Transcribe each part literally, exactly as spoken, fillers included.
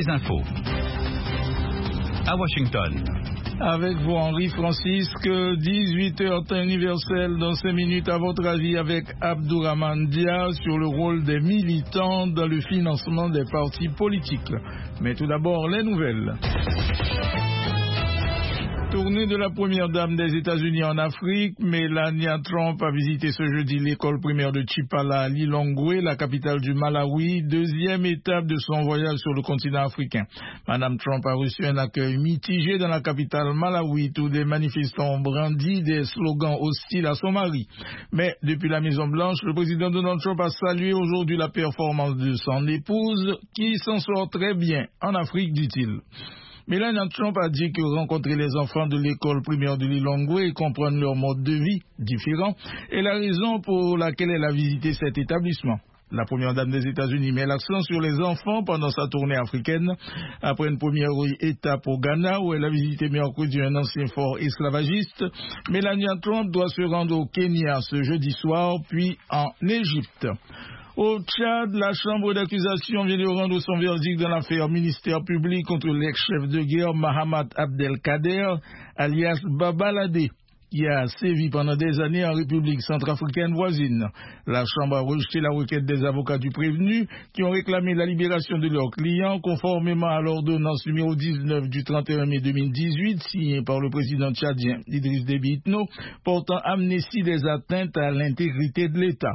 les infos. À Washington. Avec vous, Henri Francisque, dix-huit heures temps universel dans cinq minutes. À votre avis, avec Abdourahmane Dia sur le rôle des militants dans le financement des partis politiques. Mais tout d'abord, les nouvelles. Tournée de la première dame des États-Unis en Afrique, Melania Trump a visité ce jeudi l'école primaire de Chipala à Lilongwe, la capitale du Malawi, deuxième étape de son voyage sur le continent africain. Madame Trump a reçu un accueil mitigé dans la capitale Malawi, où des manifestants ont brandi des slogans hostiles à son mari. Mais depuis la Maison-Blanche, le président Donald Trump a salué aujourd'hui la performance de son épouse, qui s'en sort très bien en Afrique, dit-il. Melania Trump a dit que rencontrer les enfants de l'école primaire de Lilongwe et comprendre leur mode de vie différent est la raison pour laquelle elle a visité cet établissement. La première dame des États-Unis met l'accent sur les enfants pendant sa tournée africaine. Après une première étape au Ghana où elle a visité mercredi un ancien fort esclavagiste, Melania Trump doit se rendre au Kenya ce jeudi soir, puis en Égypte. Au Tchad, la chambre d'accusation vient de rendre son verdict dans l'affaire ministère public contre l'ex-chef de guerre Mahamat Abdelkader, alias Babalade, qui a sévi pendant des années en République centrafricaine voisine. La chambre a rejeté la requête des avocats du prévenu qui ont réclamé la libération de leurs clients conformément à l'ordonnance numéro dix-neuf du trente et un mai deux mille dix-huit signée par le président tchadien Idriss Déby Itno portant amnistie des atteintes à l'intégrité de l'État.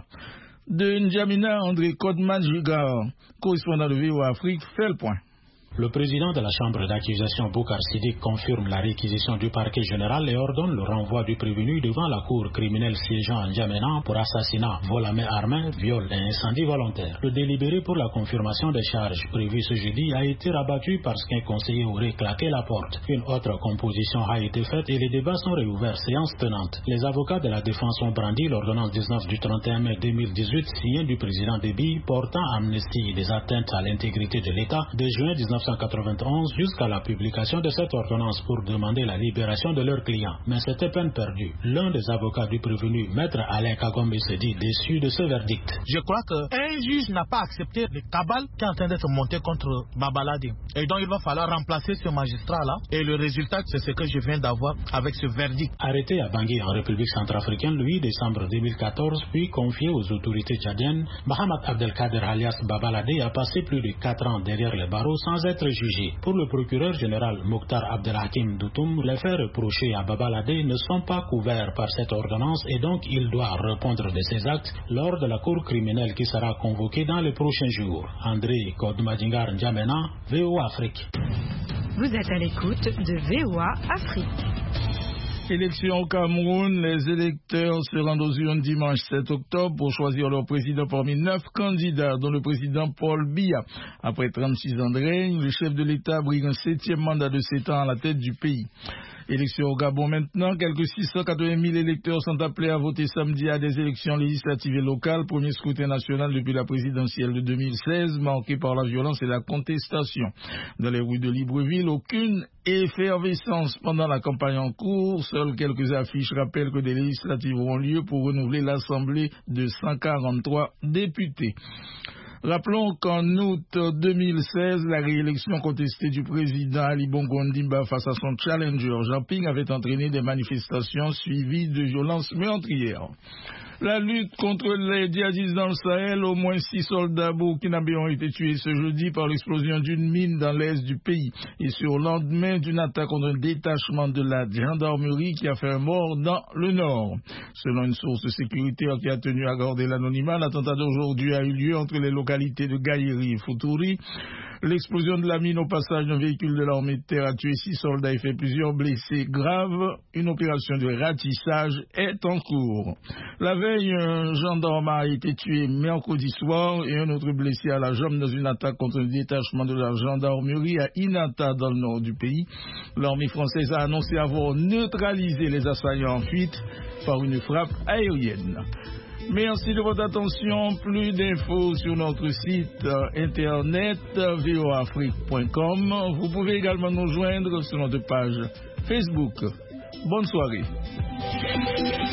De N'Djamena, André Kodman-Jigar, correspondant de V O A Afrique, fait le point. Le président de la chambre d'accusation, Boukar Siddiq, confirme la réquisition du parquet général et ordonne le renvoi du prévenu devant la cour criminelle siégeant à N'Djamena pour assassinat, vol à main armée, viol et incendie volontaire. Le délibéré pour la confirmation des charges prévues ce jeudi a été rabattu parce qu'un conseiller aurait claqué la porte. Une autre composition a été faite et les débats sont réouverts, séance tenante. Les avocats de la défense ont brandi l'ordonnance dix-neuf du trente et un mai deux mille dix-huit signée du président Déby portant amnistie des atteintes à l'intégrité de l'État de juin dix-neuf cent quatre-vingt-onze jusqu'à la publication de cette ordonnance pour demander la libération de leurs clients. Mais c'était peine perdue. L'un des avocats du prévenu, maître Alain Kagombe, se dit déçu de ce verdict. Je crois qu'un juge n'a pas accepté le cabale qui est en train d'être monté contre Babalade. Et donc il va falloir remplacer ce magistrat-là. Et le résultat, c'est ce que je viens d'avoir avec ce verdict. Arrêté à Bangui en République centrafricaine le huit décembre deux mille quatorze, puis confié aux autorités tchadiennes, Mahamat Abdelkader alias Babalade a passé plus de quatre ans derrière les barreaux sans être jugé. Pour le procureur général Mokhtar Abdelhakim Doutoum, les faits reprochés à Babalade ne sont pas couverts par cette ordonnance et donc il doit répondre de ses actes lors de la cour criminelle qui sera convoquée dans les prochains jours. André Kodmadingar N'Djamena, V O A Afrique. Vous êtes à l'écoute de V O A Afrique. Élection au Cameroun, les électeurs se rendent aux urnes dimanche sept octobre pour choisir leur président parmi neuf candidats, dont le président Paul Biya. Après trente-six ans de règne, le chef de l'État brigue un septième mandat de sept ans à la tête du pays. Élection au Gabon maintenant, quelques six cent quatre-vingt mille électeurs sont appelés à voter samedi à des élections législatives et locales, premier scrutin national depuis la présidentielle de deux mille seize, marqué par la violence et la contestation. Dans les rues de Libreville, aucune effervescence pendant la campagne en cours, seules quelques affiches rappellent que des législatives auront lieu pour renouveler l'Assemblée de cent quarante-trois députés. Rappelons qu'en août deux mille seize, la réélection contestée du président Ali Bongo Ondimba face à son challenger Jean Ping avait entraîné des manifestations suivies de violences meurtrières. La lutte contre les djihadistes dans le Sahel, au moins six soldats burkinabés ont été tués ce jeudi par l'explosion d'une mine dans l'est du pays et sur le lendemain d'une attaque contre un détachement de la gendarmerie qui a fait un mort dans le nord. Selon une source sécuritaire qui a tenu à garder l'anonymat, l'attentat d'aujourd'hui a eu lieu entre les localités de Gaïri et Futuri. L'explosion de la mine au passage d'un véhicule de l'armée de terre a tué six soldats et fait plusieurs blessés graves. Une opération de ratissage est en cours. La veille, un gendarme a été tué mercredi soir et un autre blessé à la jambe dans une attaque contre un détachement de la gendarmerie à Inata dans le nord du pays. L'armée française a annoncé avoir neutralisé les assaillants en fuite par une frappe aérienne. Merci de votre attention. Plus d'infos sur notre site euh, internet v o a afrique point com. Vous pouvez également nous joindre sur notre page Facebook. Bonne soirée.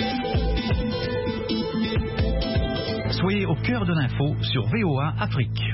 Soyez au cœur de l'info sur V O A Afrique.